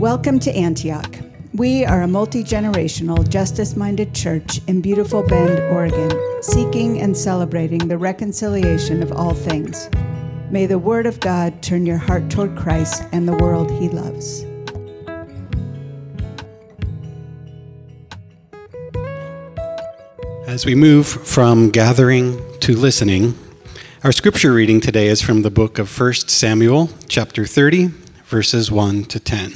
Welcome to Antioch. We are a multi-generational, justice-minded church in beautiful Bend, Oregon, seeking and celebrating the reconciliation of all things. May the Word of God turn your heart toward Christ and the world He loves. As we move from gathering to listening, our scripture reading today is from the book of 1 Samuel, chapter 30, verses 1 to 10.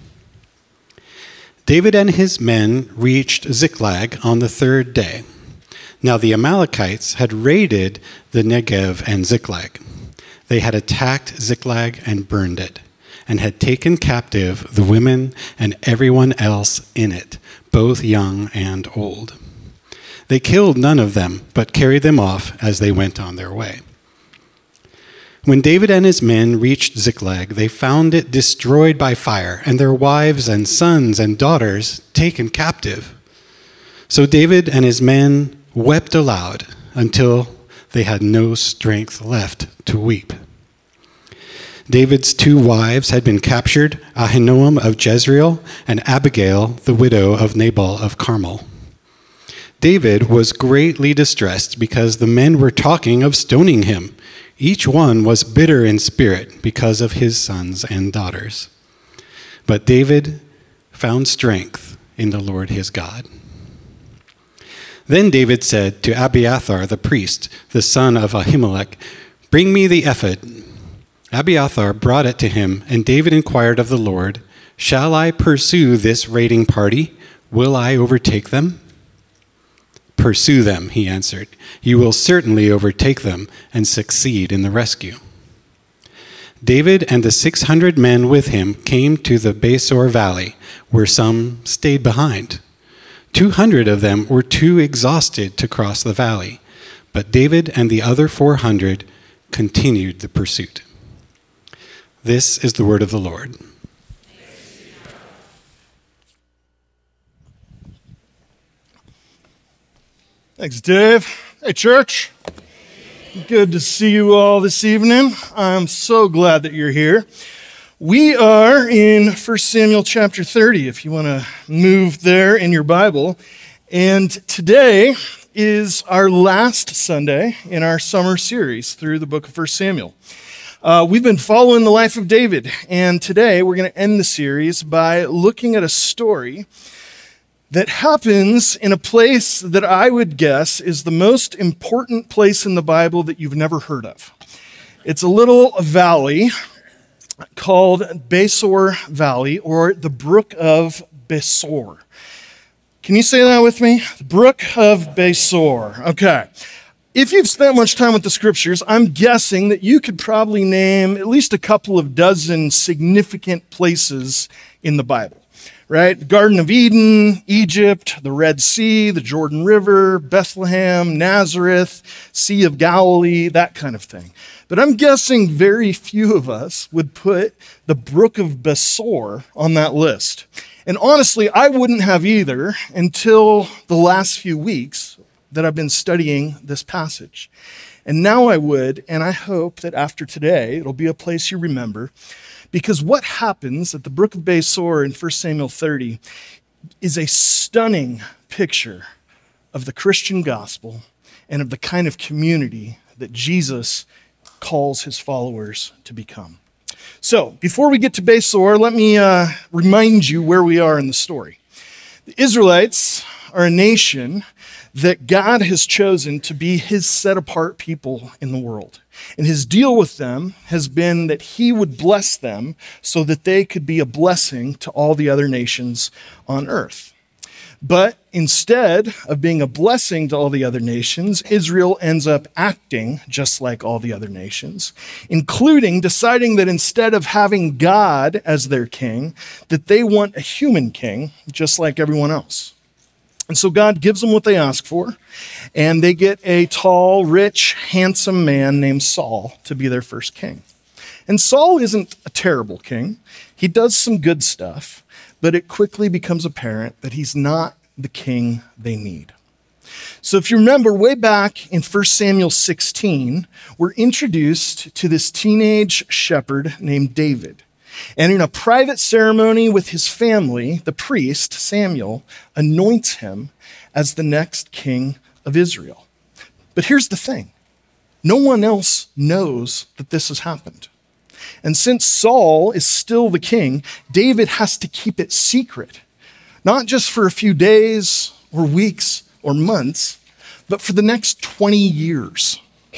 David and his men reached Ziklag on the third day. Now the Amalekites had raided the Negev and Ziklag. They had attacked Ziklag and burned it, and had taken captive the women and everyone else in it, both young and old. They killed none of them, but carried them off as they went on their way. When David and his men reached Ziklag, they found it destroyed by fire, and their wives and sons and daughters taken captive. So David and his men wept aloud until they had no strength left to weep. David's two wives had been captured, Ahinoam of Jezreel and Abigail, the widow of Nabal of Carmel. David was greatly distressed because the men were talking of stoning him. Each one was bitter in spirit because of his sons and daughters. But David found strength in the Lord his God. Then David said to Abiathar the priest, the son of Ahimelech, "Bring me the ephod." Abiathar brought it to him, and David inquired of the Lord, "Shall I pursue this raiding party? Will I overtake them?" "Pursue them," he answered. "You will certainly overtake them and succeed in the rescue." David and the 600 men with him came to the Besor Valley, where some stayed behind. 200 of them were too exhausted to cross the valley, but David and the other 400 continued the pursuit. This is the word of the Lord. Thanks, Dave. Hey, church. Good to see you all this evening. I'm so glad that you're here. We are in 1 Samuel chapter 30, if you want to move there in your Bible. And today is our last Sunday in our summer series through the book of 1 Samuel. We've been following the life of David, and today we're going to end the series by looking at a story that happens in a place that I would guess is the most important place in the Bible that you've never heard of. It's a little valley called Besor Valley, or the Brook of Besor. Can you say that with me? The Brook of Besor. Okay. If you've spent much time with the scriptures, I'm guessing that you could probably name at least a couple of dozen significant places in the Bible. Right? The Garden of Eden, Egypt, the Red Sea, the Jordan River, Bethlehem, Nazareth, Sea of Galilee, that kind of thing. But I'm guessing very few of us would put the Brook of Besor on that list. And honestly, I wouldn't have either until the last few weeks that I've been studying this passage. And now I would, and I hope that after today, it'll be a place you remember. Because what happens at the Brook of Besor in 1 Samuel 30 is a stunning picture of the Christian gospel and of the kind of community that Jesus calls his followers to become. So, before we get to Besor, let me remind you where we are in the story. The Israelites are a nation that God has chosen to be his set-apart people in the world. And his deal with them has been that he would bless them so that they could be a blessing to all the other nations on earth. But instead of being a blessing to all the other nations, Israel ends up acting just like all the other nations, including deciding that instead of having God as their king, that they want a human king just like everyone else. And so God gives them what they ask for, and they get a tall, rich, handsome man named Saul to be their first king. And Saul isn't a terrible king. He does some good stuff, but it quickly becomes apparent that he's not the king they need. So if you remember, way back in 1 Samuel 16, we're introduced to this teenage shepherd named David. And in a private ceremony with his family, the priest, Samuel, anoints him as the next king of Israel. But here's the thing. No one else knows that this has happened. And since Saul is still the king, David has to keep it secret, not just for a few days or weeks or months, but for the next 20 years.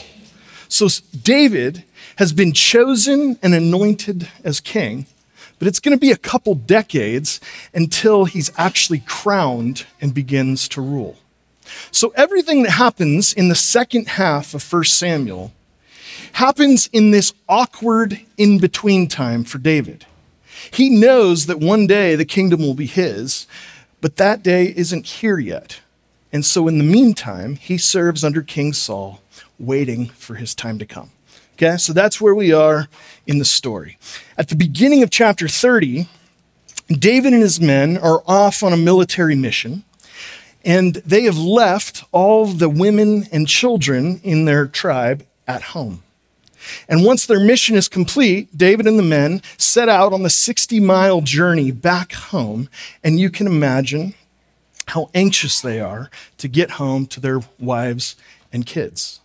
So David has been chosen and anointed as king, but it's going to be a couple decades until he's actually crowned and begins to rule. So everything that happens in the second half of 1 Samuel happens in this awkward in-between time for David. He knows that one day the kingdom will be his, but that day isn't here yet. And so in the meantime, he serves under King Saul, waiting for his time to come. Okay, so that's where we are in the story. At the beginning of chapter 30, David and his men are off on a military mission, and they have left all the women and children in their tribe at home. And once their mission is complete, David and the men set out on the 60-mile journey back home, and you can imagine how anxious they are to get home to their wives and kids.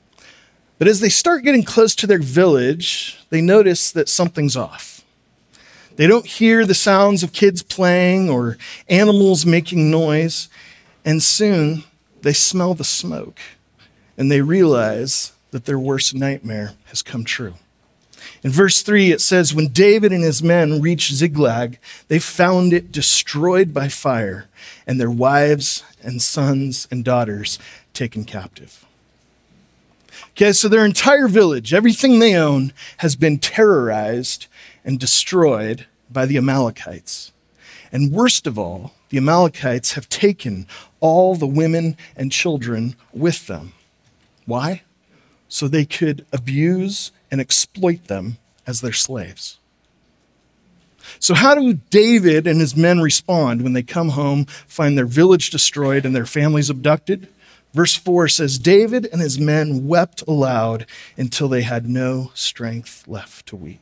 But as they start getting close to their village, they notice that something's off. They don't hear the sounds of kids playing or animals making noise, and soon they smell the smoke, and they realize that their worst nightmare has come true. In verse 3, it says, when David and his men reached Ziklag, they found it destroyed by fire, and their wives and sons and daughters taken captive. Okay, so their entire village, everything they own, has been terrorized and destroyed by the Amalekites. And worst of all, the Amalekites have taken all the women and children with them. Why? So they could abuse and exploit them as their slaves. So how do David and his men respond when they come home, find their village destroyed and their families abducted? Verse 4 says, David and his men wept aloud until they had no strength left to weep.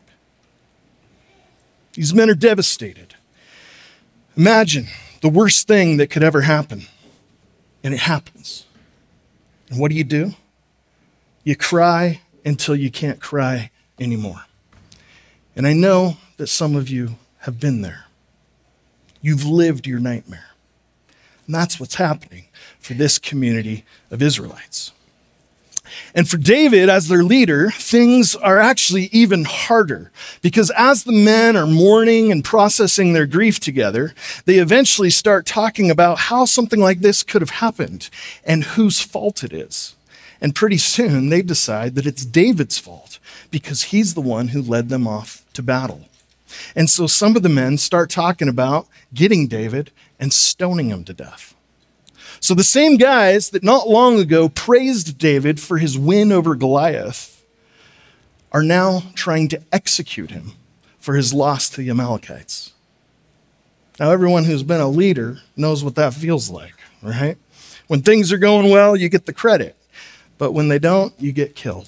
These men are devastated. Imagine the worst thing that could ever happen, and it happens. And what do? You cry until you can't cry anymore. And I know that some of you have been there. You've lived your nightmare. And that's what's happening for this community of Israelites. And for David, as their leader, things are actually even harder, because as the men are mourning and processing their grief together, they eventually start talking about how something like this could have happened and whose fault it is. And pretty soon they decide that it's David's fault because he's the one who led them off to battle. And so some of the men start talking about getting David and stoning him to death. So the same guys that not long ago praised David for his win over Goliath are now trying to execute him for his loss to the Amalekites. Now, everyone who's been a leader knows what that feels like, right? When things are going well, you get the credit. But when they don't, you get killed.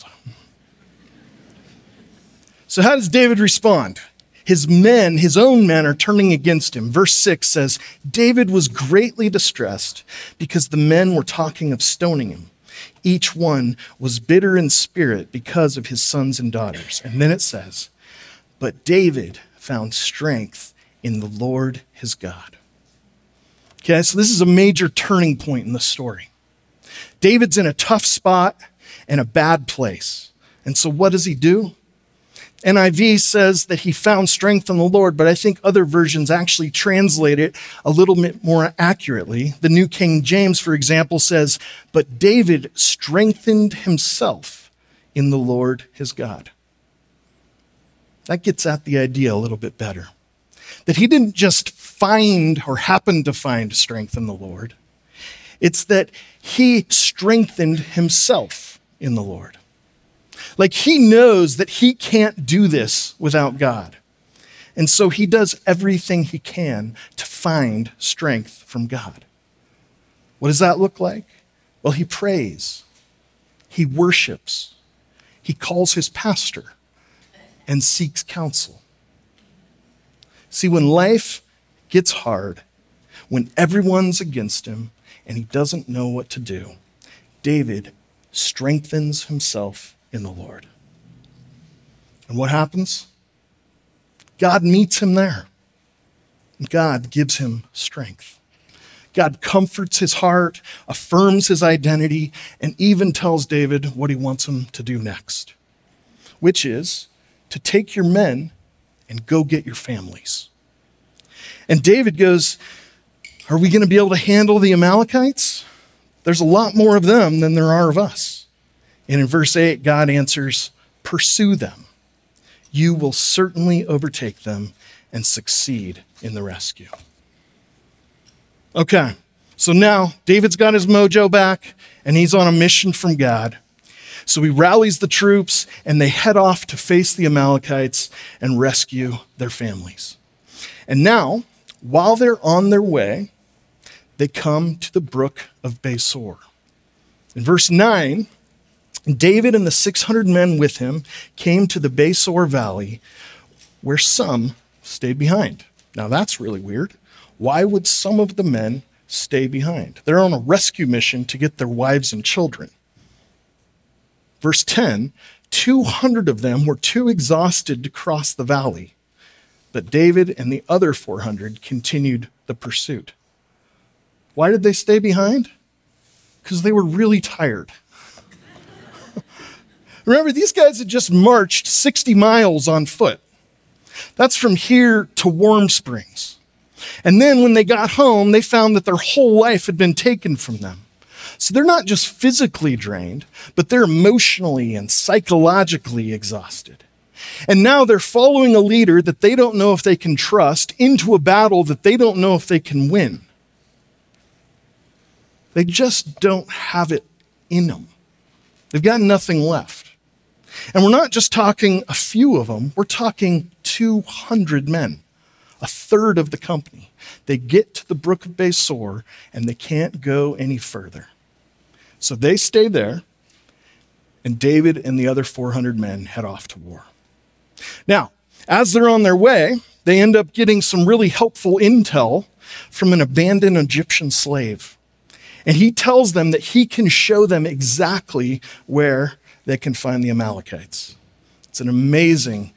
So how does David respond? His men, his own men, are turning against him. Verse 6 says, David was greatly distressed because the men were talking of stoning him. Each one was bitter in spirit because of his sons and daughters. And then it says, but David found strength in the Lord his God. Okay, so this is a major turning point in the story. David's in a tough spot and a bad place. And so what does he do? NIV says that he found strength in the Lord, but I think other versions actually translate it a little bit more accurately. The New King James, for example, says, but David strengthened himself in the Lord his God. That gets at the idea a little bit better. That he didn't just find or happen to find strength in the Lord. It's that he strengthened himself in the Lord. Like he knows that he can't do this without God. And so he does everything he can to find strength from God. What does that look like? Well, he prays, he worships, he calls his pastor and seeks counsel. See, when life gets hard, when everyone's against him and he doesn't know what to do, David strengthens himself in the Lord. And what happens? God meets him there. God gives him strength. God comforts his heart, affirms his identity, and even tells David what he wants him to do next, which is to take your men and go get your families. And David goes, are we going to be able to handle the Amalekites? There's a lot more of them than there are of us. And in verse 8, God answers, pursue them. You will certainly overtake them and succeed in the rescue. Okay, so now David's got his mojo back and he's on a mission from God. So he rallies the troops and they head off to face the Amalekites and rescue their families. And now, while they're on their way, they come to the brook of Besor. In verse 9, David and the 600 men with him came to the Besor Valley, where some stayed behind. Now that's really weird. Why would some of the men stay behind? They're on a rescue mission to get their wives and children. Verse 10, 200 of them were too exhausted to cross the valley, but David and the other 400 continued the pursuit. Why did they stay behind? Because they were really tired. Remember, these guys had just marched 60 miles on foot. That's from here to Warm Springs. And then when they got home, they found that their whole life had been taken from them. So they're not just physically drained, but they're emotionally and psychologically exhausted. And now they're following a leader that they don't know if they can trust into a battle that they don't know if they can win. They just don't have it in them. They've got nothing left. And we're not just talking a few of them, we're talking 200 men, a third of the company. They get to the brook of Besor and they can't go any further. So they stay there, and David and the other 400 men head off to war. Now, as they're on their way, they end up getting some really helpful intel from an abandoned Egyptian slave. And he tells them that he can show them exactly where they can find the Amalekites. It's an amazing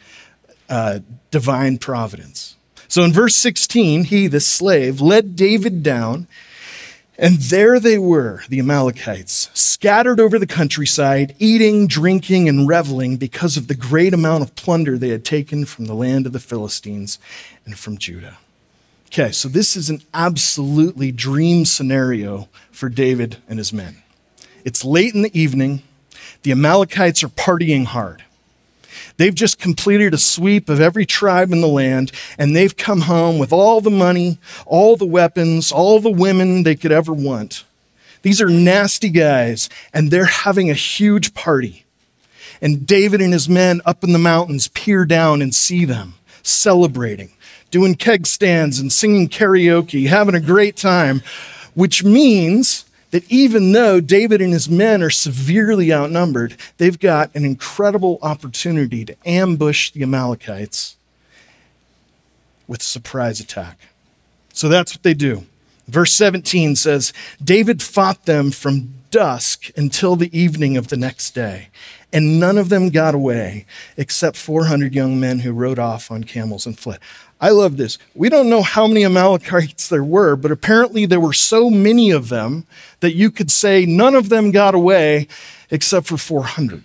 divine providence. So in verse 16, he, the slave, led David down, and there they were, the Amalekites, scattered over the countryside, eating, drinking, and reveling because of the great amount of plunder they had taken from the land of the Philistines and from Judah. Okay, so this is an absolutely dream scenario for David and his men. It's late in the evening. The Amalekites are partying hard. They've just completed a sweep of every tribe in the land, and they've come home with all the money, all the weapons, all the women they could ever want. These are nasty guys, and they're having a huge party. And David and his men up in the mountains peer down and see them celebrating, doing keg stands and singing karaoke, having a great time, which means that even though David and his men are severely outnumbered, they've got an incredible opportunity to ambush the Amalekites with a surprise attack. So that's what they do. Verse 17 says, David fought them from dusk until the evening of the next day, and none of them got away except 400 young men who rode off on camels and fled. I love this. We don't know how many Amalekites there were, but apparently there were so many of them that you could say none of them got away except for 400.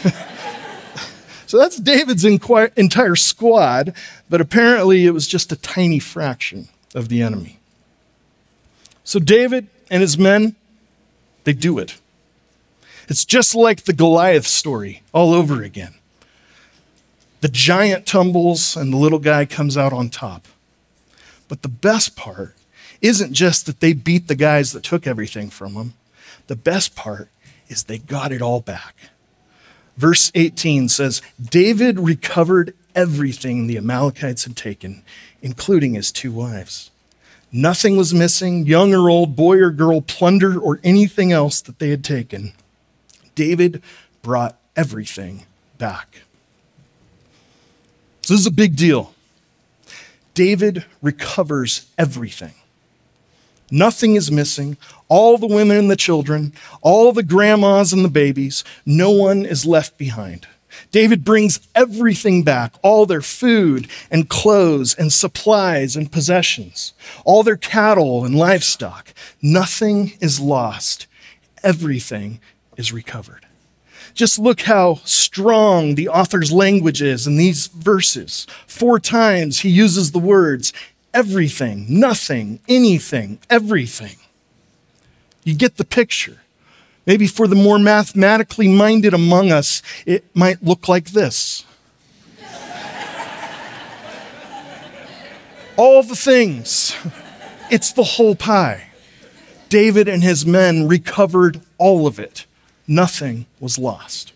So that's David's entire squad, but apparently it was just a tiny fraction of the enemy. So David and his men, they do it. It's just like the Goliath story all over again. The giant tumbles and the little guy comes out on top. But the best part isn't just that they beat the guys that took everything from them. The best part is they got it all back. Verse 18 says, David recovered everything the Amalekites had taken, including his 2 wives. Nothing was missing, young or old, boy or girl, plunder, or anything else that they had taken. David brought everything back. So this is a big deal. David recovers everything. Nothing is missing. All the women and the children, all the grandmas and the babies, no one is left behind. David brings everything back, all their food and clothes and supplies and possessions, all their cattle and livestock. Nothing is lost. Everything is recovered. Just look how strong the author's language is in these verses. 4 times he uses the words everything, nothing, anything, everything. You get the picture. Maybe for the more mathematically minded among us, it might look like this. All the things. It's the whole pie. David and his men recovered all of it. Nothing was lost.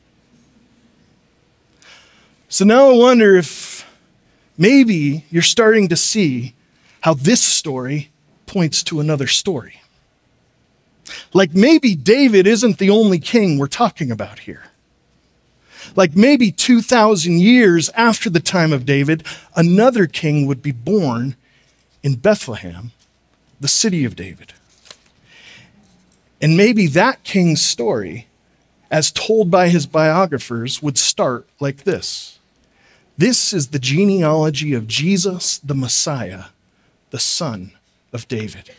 So now I wonder if maybe you're starting to see how this story points to another story. Like maybe David isn't the only king we're talking about here. Like maybe 2,000 years after the time of David, another king would be born in Bethlehem, the city of David. And maybe that king's story, as told by his biographers, would start like this. This is the genealogy of Jesus, the Messiah, the son of David.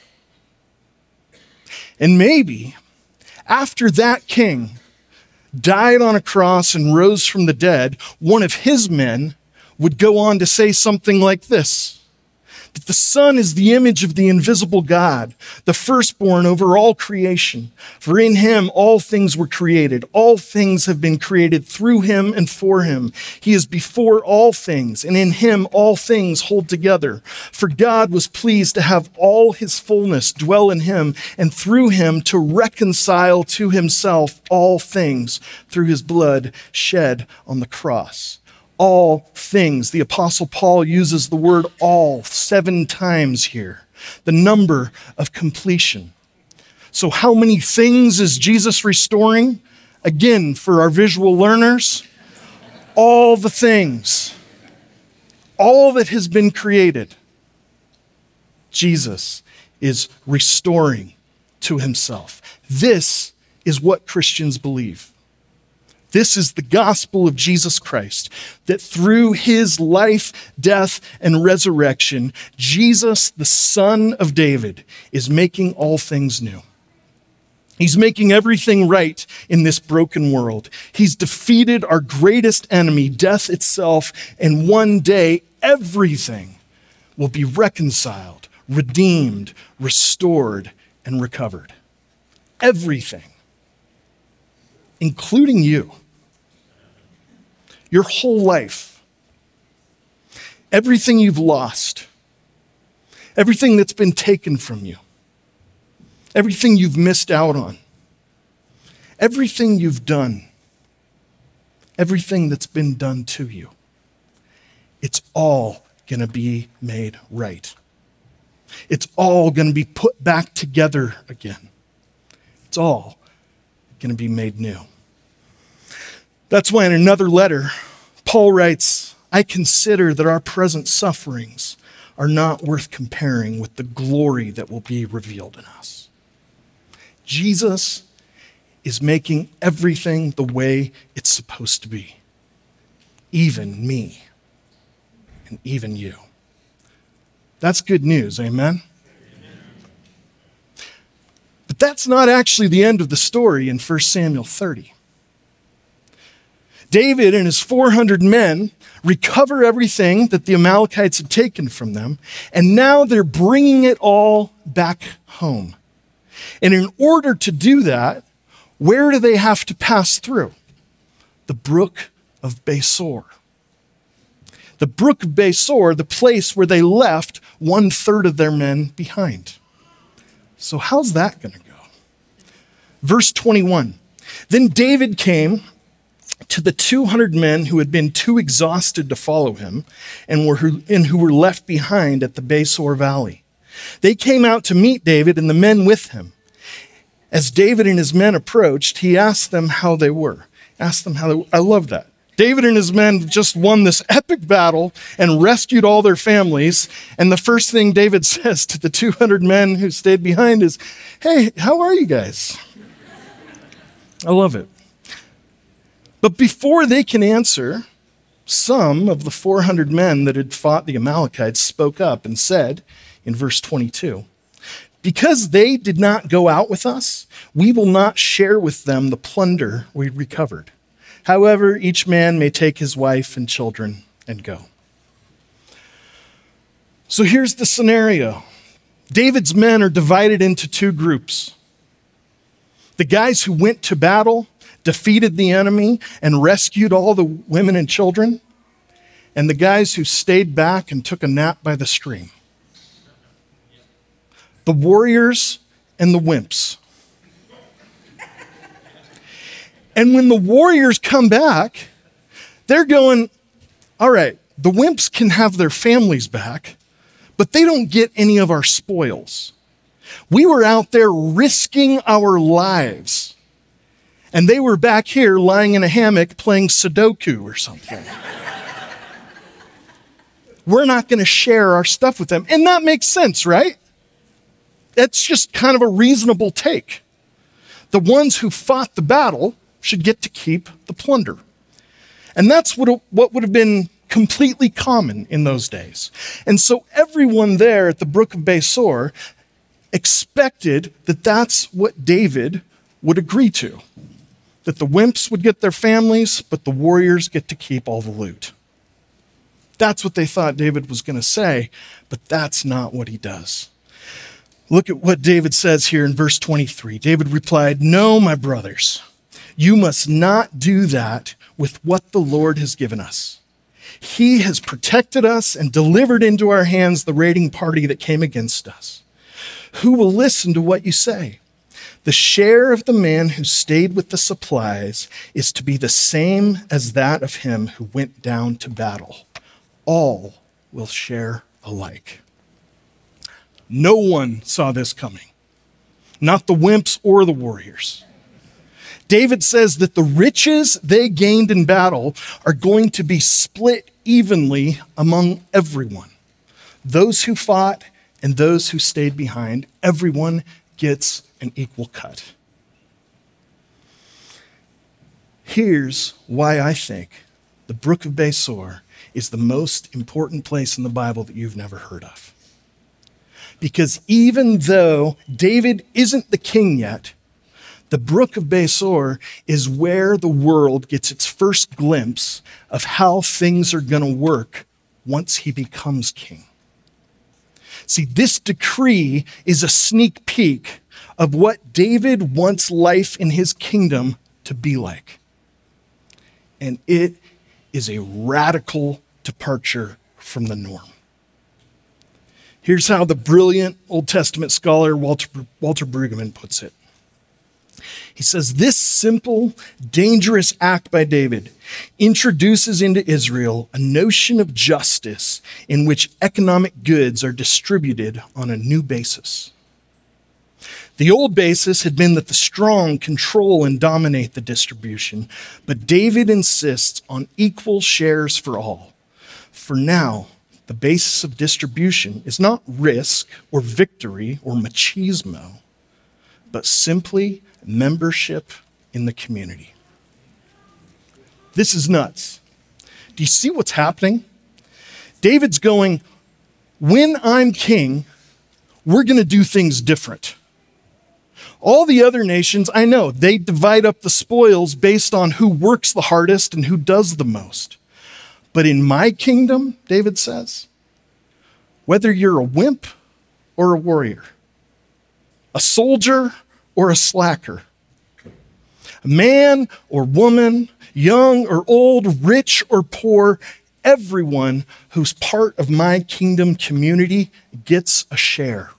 And maybe after that king died on a cross and rose from the dead, one of his men would go on to say something like this, that the Son is the image of the invisible God, the firstborn over all creation. For in him all things were created. All things have been created through him and for him. He is before all things, and in him all things hold together. For God was pleased to have all his fullness dwell in him, and through him to reconcile to himself all things through his blood shed on the cross. All things. The Apostle Paul uses the word all 7 times here, the number of completion. So how many things is Jesus restoring? Again, for our visual learners, all the things. All that has been created, Jesus is restoring to himself. This is what Christians believe. This is the gospel of Jesus Christ, that through his life, death, and resurrection, Jesus, the Son of David, is making all things new. He's making everything right in this broken world. He's defeated our greatest enemy, death itself, and one day everything will be reconciled, redeemed, restored, and recovered. Everything. Including you. Your whole life. Everything you've lost. Everything that's been taken from you. Everything you've missed out on. Everything you've done. Everything that's been done to you. It's all going to be made right. It's all going to be put back together again. It's all going to be made new. That's why in another letter, Paul writes, I consider that our present sufferings are not worth comparing with the glory that will be revealed in us. Jesus is making everything the way it's supposed to be. Even me and even you. That's good news, amen? But that's not actually the end of the story in 1 Samuel 30. David and his 400 men recover everything that the Amalekites had taken from them, and now they're bringing it all back home. And in order to do that, where do they have to pass through? The brook of Besor. The brook of Besor, the place where they left 1/3 of their men behind. So how's that going to go? Verse 21, then David came to the 200 men who had been too exhausted to follow him and who were left behind at the Besor Valley. They came out to meet David and the men with him. As David and his men approached, he asked them how they were. I love that. David and his men just won this epic battle and rescued all their families. And the first thing David says to the 200 men who stayed behind is, "Hey, how are you guys?" I love it. But before they can answer, some of the 400 men that had fought the Amalekites spoke up and said in verse 22, "Because they did not go out with us, we will not share with them the plunder we recovered. However, each man may take his wife and children and go." So here's the scenario. David's men are divided into two groups. The guys who went to battle, defeated the enemy, and rescued all the women and children, and the guys who stayed back and took a nap by the stream. The warriors and the wimps. And when the warriors come back, they're going, all right, the wimps can have their families back, but they don't get any of our spoils. We were out there risking our lives, and they were back here lying in a hammock playing Sudoku or something. We're not going to share our stuff with them. And that makes sense, right? That's just kind of a reasonable take. The ones who fought the battle should get to keep the plunder. And that's what would have been completely common in those days. And so everyone there at the Brook of Besor expected that that's what David would agree to. That the wimps would get their families, but the warriors get to keep all the loot. That's what they thought David was going to say, but that's not what he does. Look at what David says here in verse 23. David replied, "No, my brothers, you must not do that with what the Lord has given us. He has protected us and delivered into our hands the raiding party that came against us. Who will listen to what you say? The share of the man who stayed with the supplies is to be the same as that of him who went down to battle. All will share alike." No one saw this coming, not the wimps or the warriors. David says that the riches they gained in battle are going to be split evenly among everyone. Those who fought and those who stayed behind, everyone gets an equal cut. Here's why I think the Brook of Besor is the most important place in the Bible that you've never heard of. Because even though David isn't the king yet, the Brook of Besor is where the world gets its first glimpse of how things are going to work once he becomes king. See, this decree is a sneak peek of what David wants life in his kingdom to be like. And it is a radical departure from the norm. Here's how the brilliant Old Testament scholar Walter Brueggemann puts it. He says, "This simple, dangerous act by David introduces into Israel a notion of justice in which economic goods are distributed on a new basis. The old basis had been that the strong control and dominate the distribution, but David insists on equal shares for all. For now, the basis of distribution is not risk or victory or machismo, but simply membership in the community." This is nuts. Do you see what's happening? David's going, when I'm king, we're going to do things different. All the other nations, I know, they divide up the spoils based on who works the hardest and who does the most. But in my kingdom, David says, whether you're a wimp or a warrior, a soldier or a slacker, a man or woman, young or old, rich or poor, everyone who's part of my kingdom community gets a share.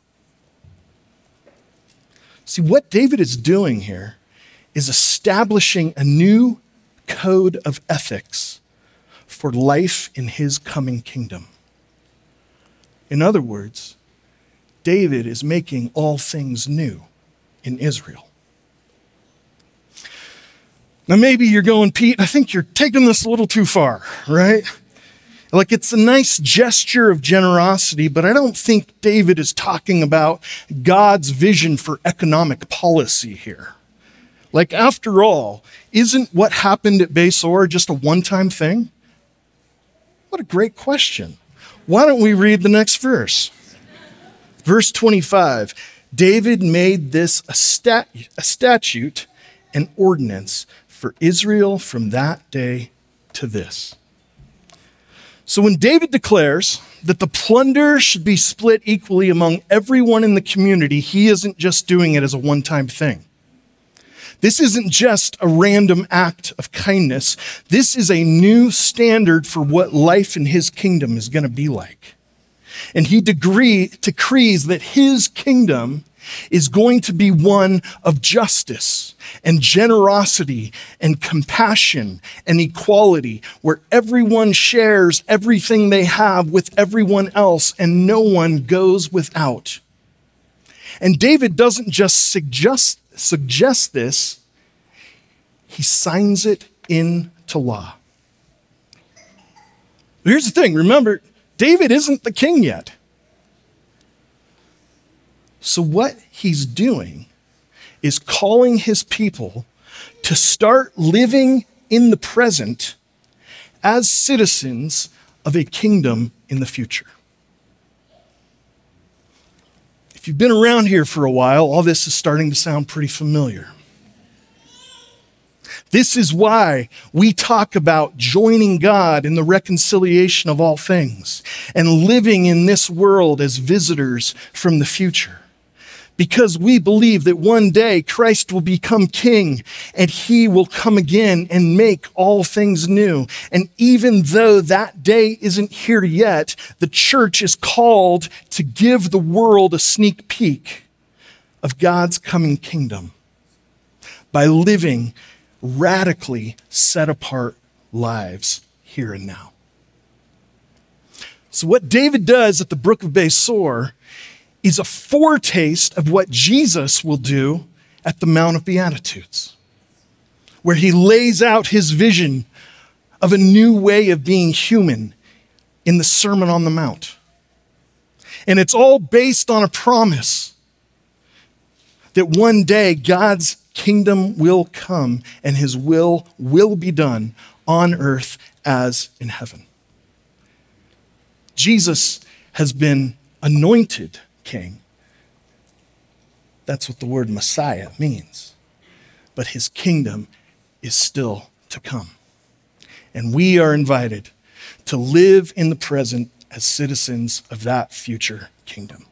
See, what David is doing here is establishing a new code of ethics for life in his coming kingdom. In other words, David is making all things new in Israel. Now maybe you're going, Pete, I think you're taking this a little too far, right? Like it's a nice gesture of generosity, but I don't think David is talking about God's vision for economic policy here. Like after all, isn't what happened at Besor just a one-time thing? What a great question. Why don't we read the next verse? Verse 25, David made this a statute, an ordinance for Israel from that day to this. So when David declares that the plunder should be split equally among everyone in the community, he isn't just doing it as a one-time thing. This isn't just a random act of kindness. This is a new standard for what life in his kingdom is going to be like. And he decrees that his kingdom is going to be one of justice and generosity and compassion and equality, where everyone shares everything they have with everyone else and no one goes without. And David doesn't just suggest this, he signs it into law. But here's the thing, remember, David isn't the king yet. So what he's doing is calling his people to start living in the present as citizens of a kingdom in the future. If you've been around here for a while, all this is starting to sound pretty familiar. This is why we talk about joining God in the reconciliation of all things and living in this world as visitors from the future. Because we believe that one day Christ will become king and he will come again and make all things new. And even though that day isn't here yet, the church is called to give the world a sneak peek of God's coming kingdom by living radically set apart lives here and now. So what David does at the Brook of Besor is a foretaste of what Jesus will do at the Mount of Beatitudes, where he lays out his vision of a new way of being human in the Sermon on the Mount. And it's all based on a promise that one day God's kingdom will come and his will be done on earth as in heaven. Jesus has been anointed king. That's what the word Messiah means. But his kingdom is still to come. And we are invited to live in the present as citizens of that future kingdom.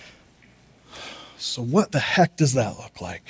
So what the heck does that look like?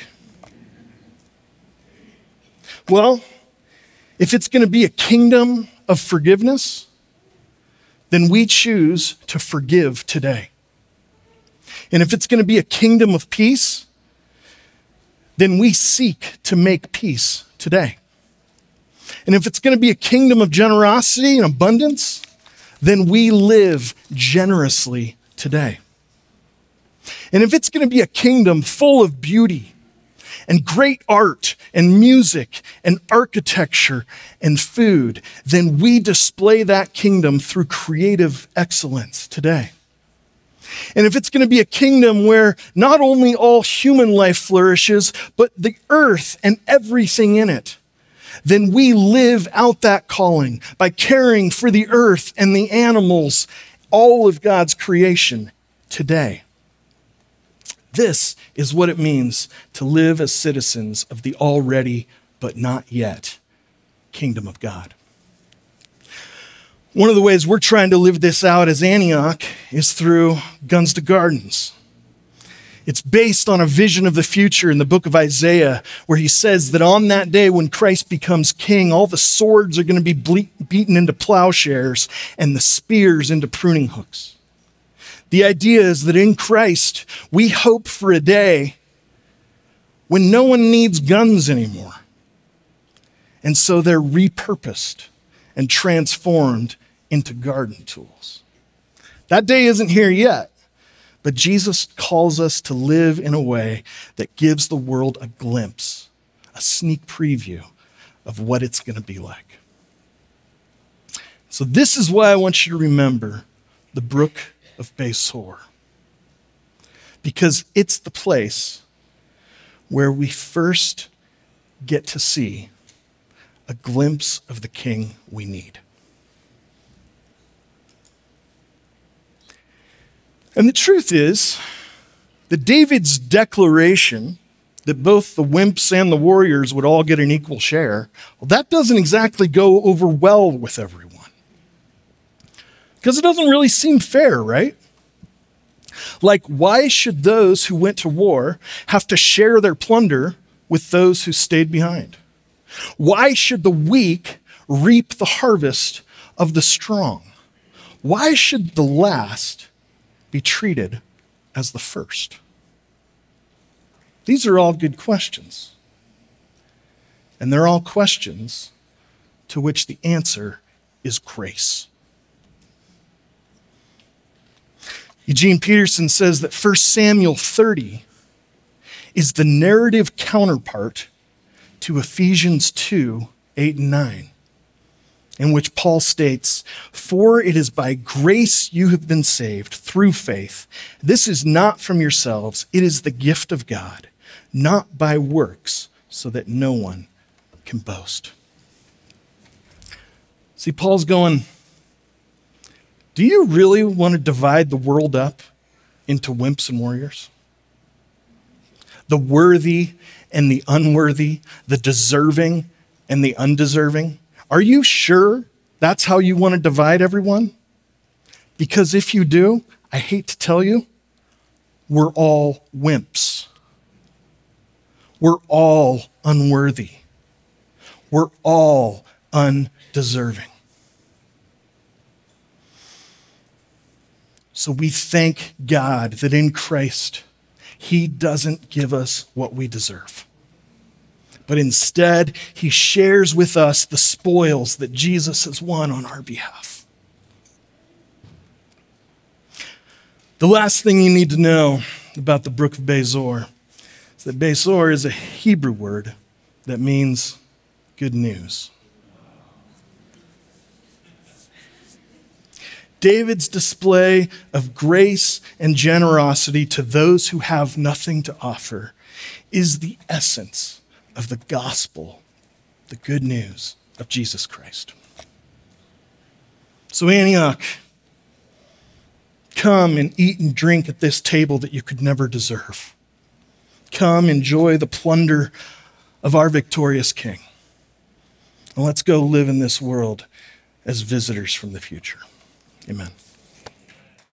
Well, if it's going to be a kingdom of forgiveness, then we choose to forgive today. And if it's going to be a kingdom of peace, then we seek to make peace today. And if it's going to be a kingdom of generosity and abundance, then we live generously today. And if it's going to be a kingdom full of beauty and great art and music and architecture and food, then we display that kingdom through creative excellence today. And if it's going to be a kingdom where not only all human life flourishes, but the earth and everything in it, then we live out that calling by caring for the earth and the animals, all of God's creation today. This is what it means to live as citizens of the already but not yet kingdom of God. One of the ways we're trying to live this out as Antioch is through Guns to Gardens. It's based on a vision of the future in the book of Isaiah, where he says that on that day when Christ becomes king, all the swords are going to be beaten into plowshares and the spears into pruning hooks. The idea is that in Christ, we hope for a day when no one needs guns anymore. And so they're repurposed and transformed into garden tools. That day isn't here yet, but Jesus calls us to live in a way that gives the world a glimpse, a sneak preview of what it's going to be like. So this is why I want you to remember the Brook of Besor, because it's the place where we first get to see a glimpse of the king we need. And the truth is that David's declaration that both the wimps and the warriors would all get an equal share, well, that doesn't exactly go over well with everyone. Because it doesn't really seem fair, right? Like, why should those who went to war have to share their plunder with those who stayed behind? Why should the weak reap the harvest of the strong? Why should the last be treated as the first? These are all good questions. And they're all questions to which the answer is grace. Eugene Peterson says that 1 Samuel 30 is the narrative counterpart to Ephesians 2, 8 and 9, in which Paul states, "For it is by grace you have been saved through faith. This is not from yourselves, it is the gift of God, not by works, so that no one can boast." See, Paul's going, do you really want to divide the world up into wimps and warriors? The worthy and the unworthy, the deserving and the undeserving? Are you sure that's how you want to divide everyone? Because if you do, I hate to tell you, we're all wimps. We're all unworthy. We're all undeserving. So we thank God that in Christ, he doesn't give us what we deserve. But instead, he shares with us the spoils that Jesus has won on our behalf. The last thing you need to know about the Brook of Besor is that Besor is a Hebrew word that means good news. David's display of grace and generosity to those who have nothing to offer is the essence of the gospel, the good news of Jesus Christ. So Antioch, come and eat and drink at this table that you could never deserve. Come enjoy the plunder of our victorious King. And let's go live in this world as visitors from the future. Amen.